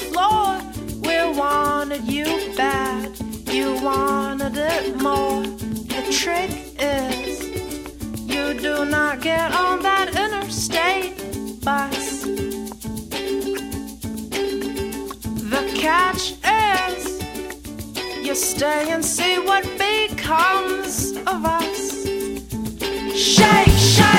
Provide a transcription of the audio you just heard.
floor. We wanted you bad, you wanted it more. The trick is, you do not get on that interstate bus. The catch is, you stay and see what becomes of us. Shake, shake.